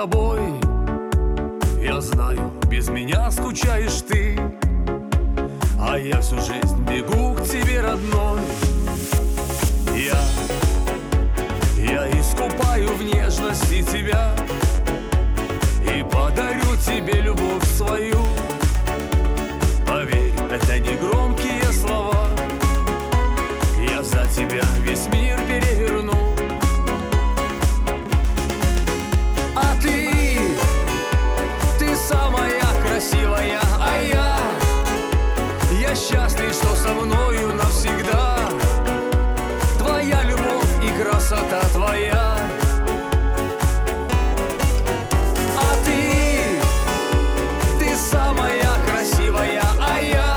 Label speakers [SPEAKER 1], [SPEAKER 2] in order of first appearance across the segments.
[SPEAKER 1] тобой. Я знаю, без меня скучаешь ты, а я всю жизнь бегу к тебе, родной. Я искупаю в нежности тебя и подарю тебе любовь свою. Поверь, это не громкие слова, я за тебя весь мир переверну. А ты самая красивая, а я счастлив, что со мною навсегда. Твоя любовь и красота твоя. А ты самая красивая, а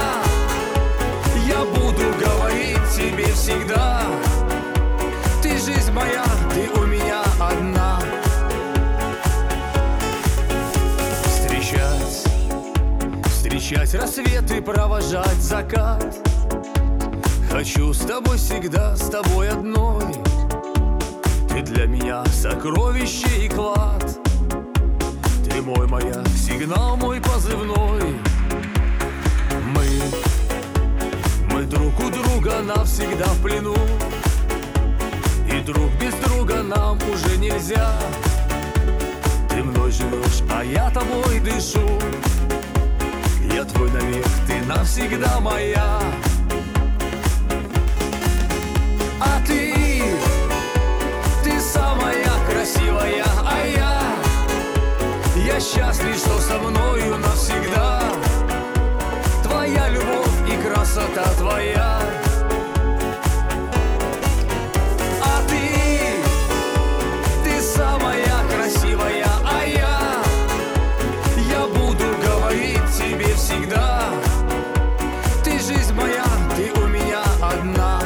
[SPEAKER 1] я буду говорить тебе всегда. Ты жизнь моя, ты у меня одна. Встречать рассвет и провожать закат. Хочу с тобой всегда, с тобой одной. Ты для меня сокровище и клад. Ты мой маяк, сигнал мой позывной. Мы друг у друга навсегда в плену, и друг без друга нам уже нельзя. Ты мной живешь, а я тобой дышу. Я твой навек, ты навсегда моя. А ты самая красивая, а я счастлив, что со мною навсегда. Твоя любовь и красота твоя. А ты самая красивая, а я буду говорить тебе всегда. Ты жизнь моя, ты у меня одна.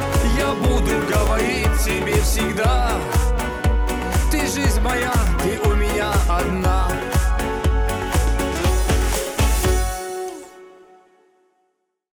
[SPEAKER 1] Тебе всегда. Ты жизнь моя, ты